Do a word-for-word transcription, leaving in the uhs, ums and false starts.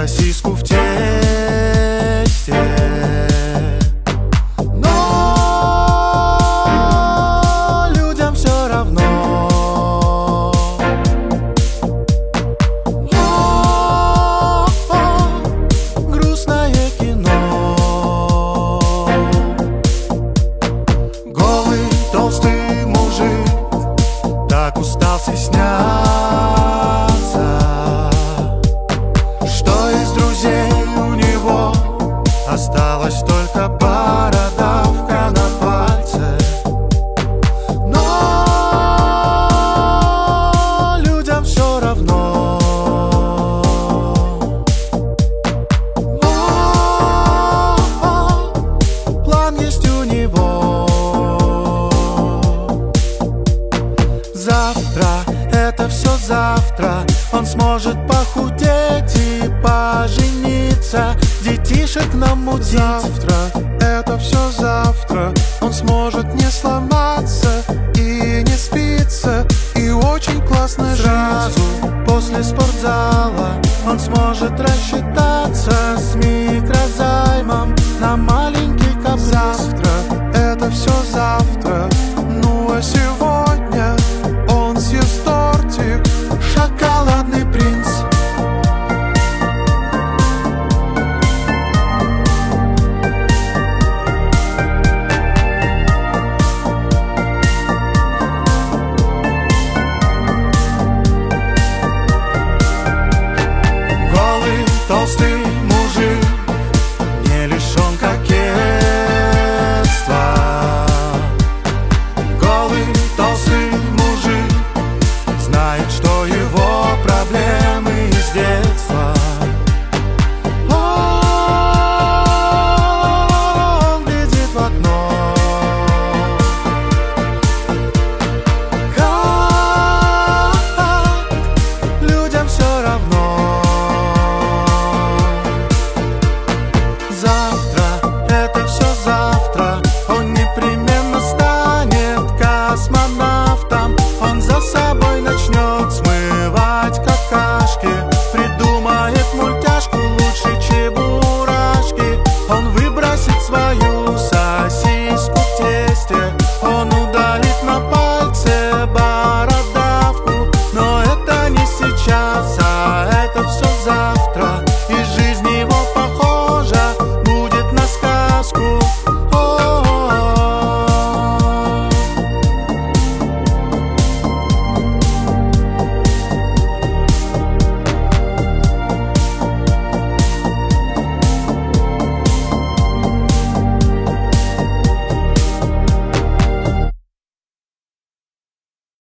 сосиску в тесте. Но людям все равно. О, грустное кино. Голый толстый мужик так устал стесняться, что из друзей у него осталась только бородавка на пальце. Но людям все равно. О, план есть у него. Завтра, это все завтра, он сможет похудеть и пожениться, детишек намутить. Завтра, это все завтра, он сможет не сломаться и не спиться, и очень классно жить. Сразу после спортзала он сможет рассчитаться с микрозаймом на маленький каприз. Завтра, это все завтра, ну а сегодня он съест тортик «Шоколадный принц». Голый толстый мужик